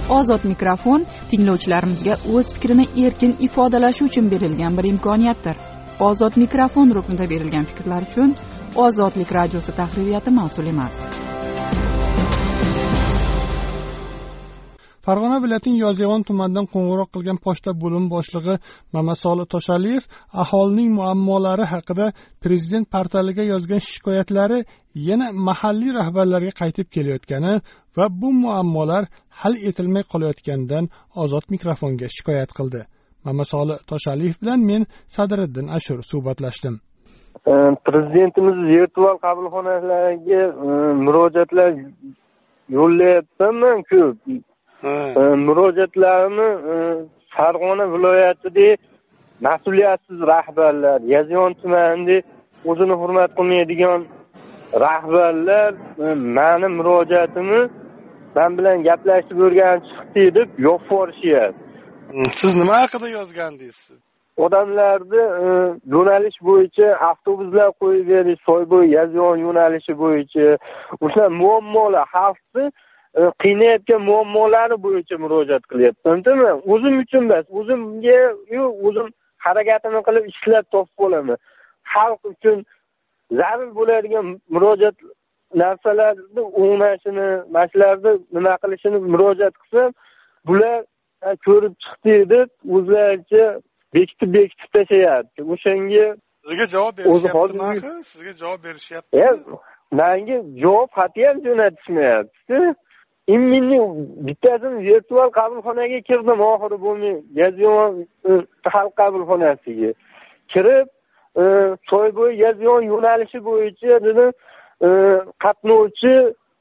Ozod mikrofon tinglovchilarimizga o'z fikrini erkin ifodalashi uchun berilgan bir imkoniyatdir. Ozod mikrofon ruknida berilgan fikrlar uchun Ozodlik radiosi tahririyati mas'ul emas. Farg'ona viloyatining Yozyovon tumanidan qo'ng'iroq qilgan pochta bo'lim boshlig'i Mamasoli Toshaliyev aholining muammolari haqida prezident portaliga yozgan shikoyatlari yana mahalliy rahbarlarga qaytib kelayotgani va bu muammolar hal etilmay qolayotganidan Ozod mikrofonga shikoyat qildi. Mamasoli Toshaliyev bilan men Sadriddin Ashur suhbatlashdim. Prezidentimiz virtual qabulxonalarga murojaatlar yo'llayapman-ku. Murojaatlarni Farg'ona viloyatida mas'uliyatsiz rahbarlar, Yozyovon tumanida o'zini hurmat qilmaydigan rahbarlar meni murojaatimni men bilan gaplashib o'rganib chiqdi deb yopib yuborishyapti. Siz nima haqida yozgandingiz? Odamlarni yo'nalish bo'yicha avtobuslar qo'yib berish, Soybo'y Yozyovon yo'nalishi bo'yicha o'sha muammolar xalqni qiynayotgan muammolari bo'yicha murojaat qilyapman. O'zim uchun emas, o'zim harakatini qilib ishlab topib bo'laman. Xalq uchun zarur bo'ladigan murojaat narsalarni o'nashini, mashalarni nima qilishini murojaat qilsam, bular ko'rib chiqdi deb o'zlaricha bekitib tashlayapti. O'shanga sizga javob berishyapti. Sizga javob berishyapti. Menga javob xati ham jo'natishmayapti. Imminni bittasini virtual qabulxonaga kirdim, oxiri bo'lmay Yozyovon xalq qabulxonasiga kirib, Soybo'y Yozyovon yo'nalishi bo'yicha dedim, qatnovchi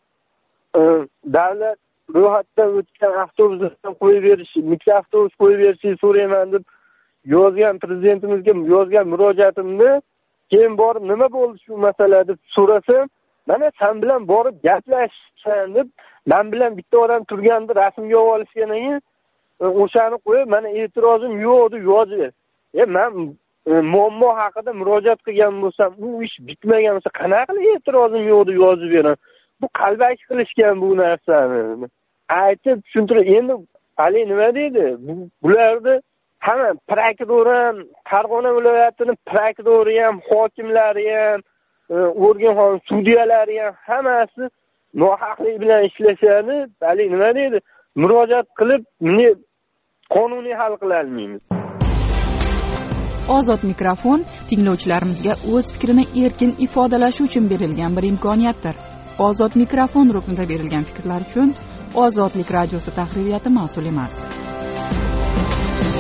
davlat ro'yxatdan o'tgan avtobuslardan qo'yib berish, mikroavtobus qo'yib berishni so'rayman deb yozgan prezidentimizga yozgan murojaatimni keyin borib nima bo'ldi shu masala deb so'rasam, mana sen bilan borib gaplashsan deb men bilan bitta odam turganda rasmga olishgandan keyin o'shani qo'yib, mana e'tirozim yo'q deb yozdi. Men muammo haqida murojaat qilgan bo'lsam, u ish bitmagan bo'lsa, qanaqa qilib e'tirozim yo'q deb yozib beraman? Bu qalbaki qilishgan bu narsani. Aytib tushuntirib, endi Ali nima deydi? Bularni hamma prokuror ham, Farg'ona viloyatining prokurori ham, hokimlari ham, organ sudyalari ham hammasi nohaqlik bilan ishlashadi. Ali nima deydi? Murojaat qilib, qonuniy hal qila olmaymiz. Ozod mikrofon tinglovchilarimizga o'z fikrini erkin ifodalashi uchun berilgan bir imkoniyatdir. Ozod mikrofon ruknida berilgan fikrlar uchun Ozodlik radiosi tahririyati mas'ul emas.